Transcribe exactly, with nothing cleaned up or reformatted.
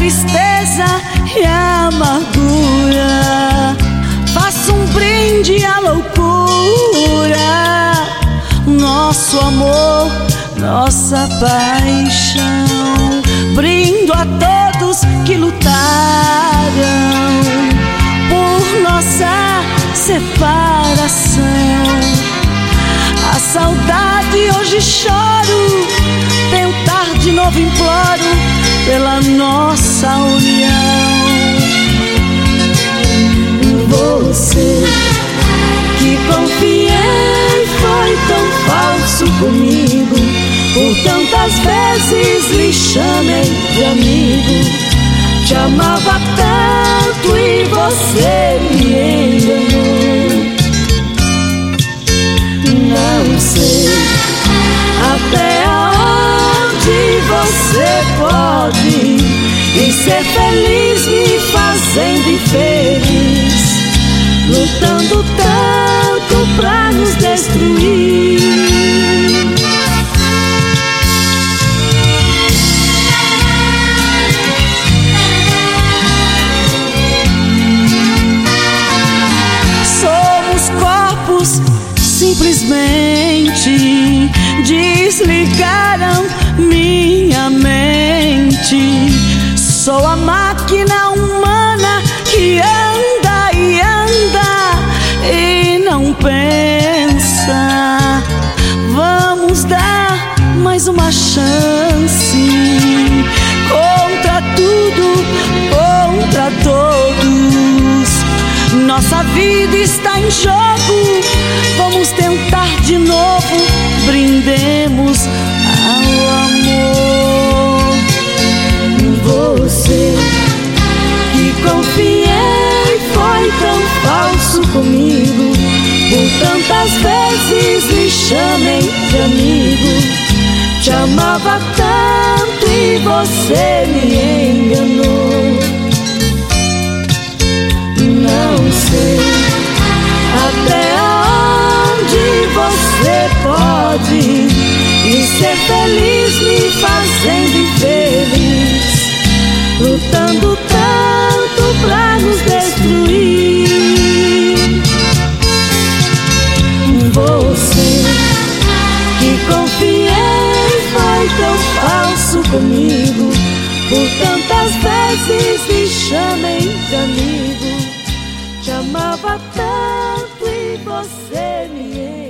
tristeza e a amargura. Faço um brinde à loucura, nosso amor, nossa paixão. Brindo a todos que lutaram por nossa separação. A saudade hoje choro, tentar de novo imploro pela nossa união. Você que confiei foi tão falso comigo, por tantas vezes lhe chamei de amigo. Te amava tanto e você me enganou. Não sei até onde você pode ir e ser feliz me fazendo infeliz, lutando tanto pra nos destruir. Somos corpos, simplesmente desligaram minha mente. Sou a máquina humana que anda e anda e não pensa. Vamos dar mais uma chance, contra tudo, contra todos. Nossa vida está em jogo, vamos tentar de novo. Brindemos ao amor. Você que confiei foi tão falso comigo, por tantas vezes lhe chamei de amigo. Te amava tanto e você me enganou. Não sei até onde você pode ir e ser feliz me fazendo infeliz, lutando tanto pra nos destruir. Você que confiei foi tão falso comigo, por tantas vezes lhe chamei de amigo. Te amava tanto e você me